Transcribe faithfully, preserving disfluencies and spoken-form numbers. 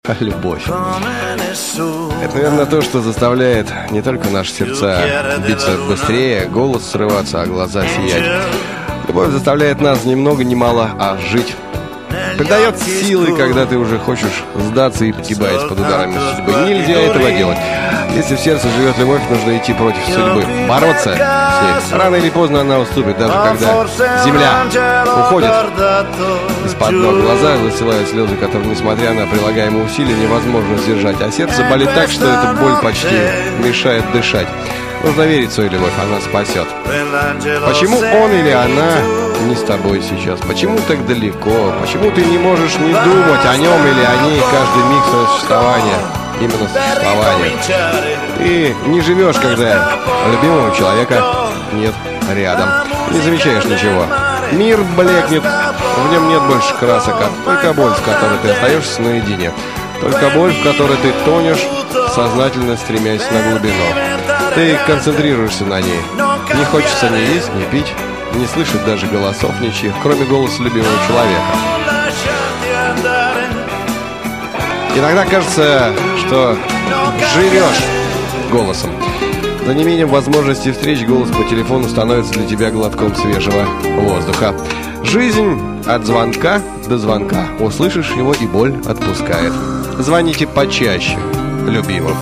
Любовь. Это, наверное, то, что заставляет не только наши сердца биться быстрее, голос срываться, а глаза сиять. Любовь заставляет нас ни много ни мало, а жить. Придает силы, когда ты уже хочешь сдаться и погибать под ударами судьбы. Нельзя этого делать. Если в сердце живет любовь, нужно идти против судьбы, бороться с ней. Рано или поздно она уступит, даже когда земля уходит из-под ног. Глаза застилают слезы, которые, несмотря на прилагаемые усилия, невозможно сдержать. А сердце болит так, что эта боль почти мешает дышать. Нужно верить в свою любовь, она спасет. Почему он или она не с тобой сейчас? Почему так далеко? Почему ты не можешь не думать о нем или о ней каждый миг своего существования? Именно существования. Ты не живешь, когда любимого человека нет рядом. Не замечаешь ничего. Мир блекнет, в нем нет больше красок, а только боль, в которой ты остаешься наедине. Только боль, в которой ты тонешь, сознательно стремясь на глубину. Ты концентрируешься на ней. Не хочется ни есть, ни пить, не слышать даже голосов ничьих, кроме голоса любимого человека. Иногда кажется, что живешь голосом. За неимением возможности встреч голос по телефону становится для тебя глотком свежего воздуха. Жизнь от звонка до звонка. Услышишь его, и боль отпускает. Звоните почаще любимым.